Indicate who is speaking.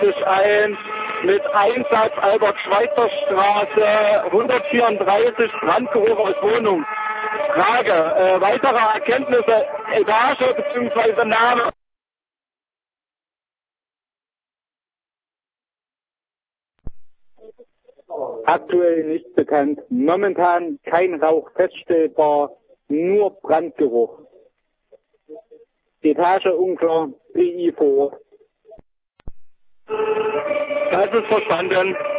Speaker 1: sich ein mit Einsatz Albert-Schweitzer-Straße 134 Brandgeruch aus Wohnung. Frage, weitere Erkenntnisse, Etage bzw. Name?
Speaker 2: Aktuell nicht bekannt. Momentan kein Rauch feststellbar, nur Brandgeruch. Etage unklar, PI vor Ort.
Speaker 1: Das ist verstanden.